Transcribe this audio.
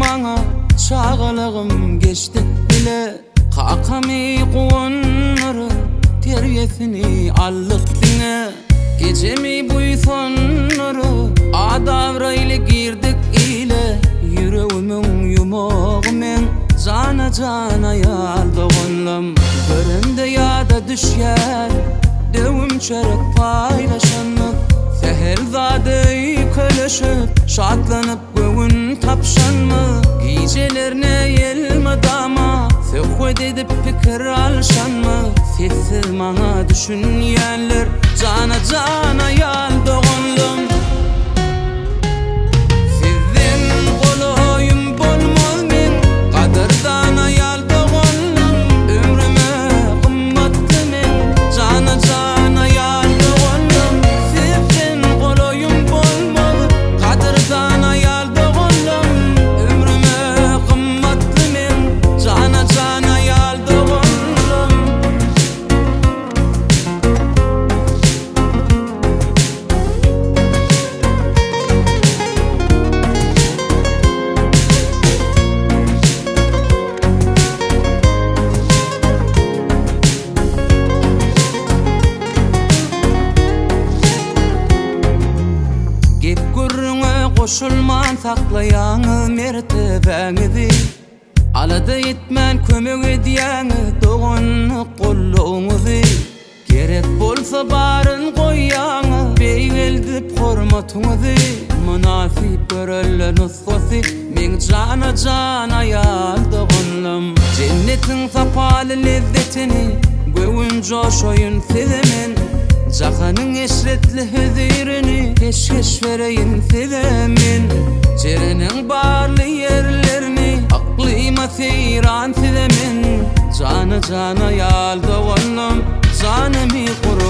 maňa çağalygym geçdi bile. Kakamy quwunary terbiyesini allyk diňe. Gecemi buýsanary adawra ile girdik ile. Yüreğimin yumağımın cana cana yaldygyndym. Görümde ýada düşýär döwüm çörek paylaşanlyk. Seherzady köleşip şatlanyp göwün tapşanmy. Gijelerine yelmadama söhbet edip pikir alşanmy. Sessiz maňa düşünýänler cana cana yaldygyndym. Koşulman saklayaňy mertebeňizi. Alada etmän kömek edýäňi dogany gollaňyzy. Gerek bolsa baryn goýaňy beýgeldip hormatyňyzy. Münasip görellen usgasy men jana jana ýaldygyndym. Jennetiň sapaly lezzetini göwün joşoýun sezemen. Jahanyň eşretli hüzirini keşkeş vereyin sizemin. Jereniň barly yerlerini aklyma seyran sizemin. Jana jana ýaldygyndym, janymy